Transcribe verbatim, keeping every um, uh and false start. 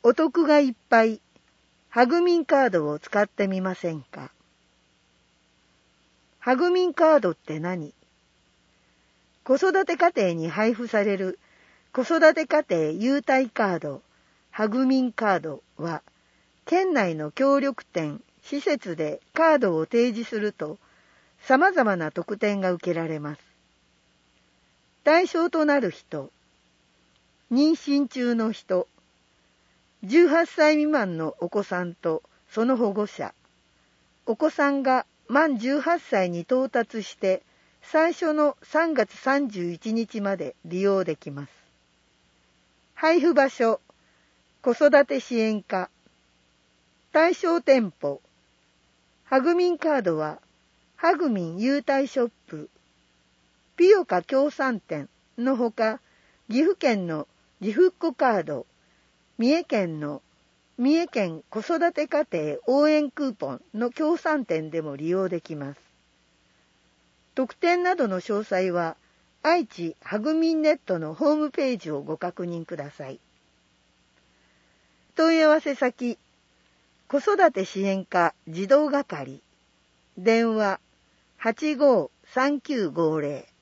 お得がいっぱい、ハグミンカードを使ってみませんか？ハグミンカードって何？子育て家庭に配布される子育て家庭優待カード、ハグミンカードは、県内の協力店、施設でカードを提示すると、様々な特典が受けられます。対象となる人、妊娠中の人、じゅうはっさい未満のお子さんとその保護者、お子さんが満じゅうはっさいに到達して最初のさんがつさんじゅういちにちまで利用できます。配布場所、子育て支援課、対象店舗、ハグミンカードはハグミン優待ショップ、ピヨカ協賛店のほか、岐阜県の岐阜っ子カード、三重県の三重県子育て家庭応援クーポンの協賛店でも利用できます。特典などの詳細は、愛知ハグミンネットのホームページをご確認ください。問い合わせ先、子育て支援課児童係、電話はちごうさんきゅうごぜろ